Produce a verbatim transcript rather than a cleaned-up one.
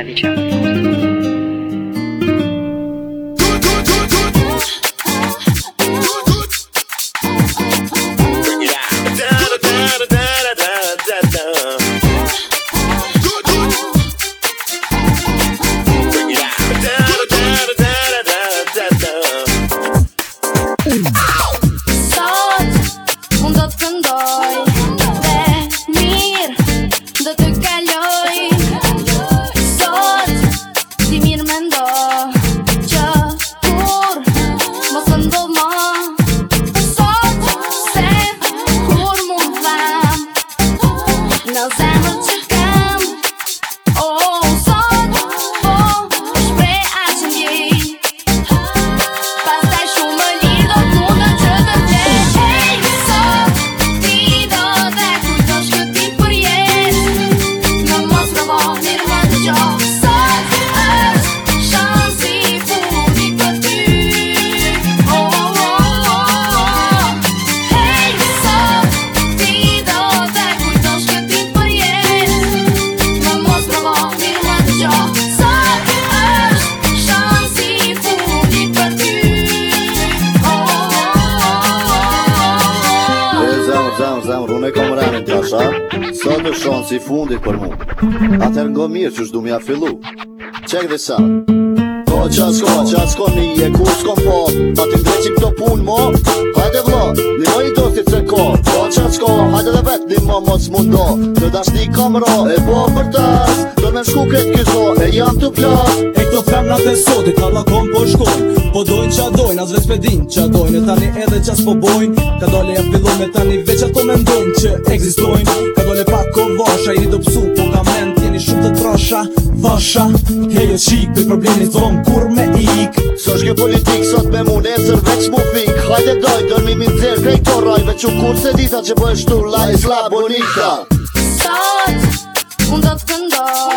Radio. Sot është shansi i fundit për mu. Atër ngo mirë që shdu mja fillu. Qek dhe sa Ko qa s'ko, qa s'ko nije, ku s'ko po Pa ti ndreqi këto pun mo Hajde vla, një ma i do t'i të ko Ko qa s'ko, hajde dhe vet një ma mos mundo Në dashni kamera, e po për tas Do me shku kretë këzo, e jam të plas E këto femnat e sotit, alla kom po shkojnë Po dojnë qa dojnë, as veç pedin qa dojnë E tani edhe qas po bojnë Ka dole ja fillon me tani veç ato me ndojnë që egzistojnë Ka dole pak ko vasha, jeni do pësu po ka ment Jeni shumë të trasha, vasha Hejo qik, për problemin thonë kur me ik So shke politik sot me mu nesër veç mu fik Hajde doj, dërmi mi dzirë prej to rajve Që kur se dita që po e shtu la isla bonita Sot, unë do të këndoj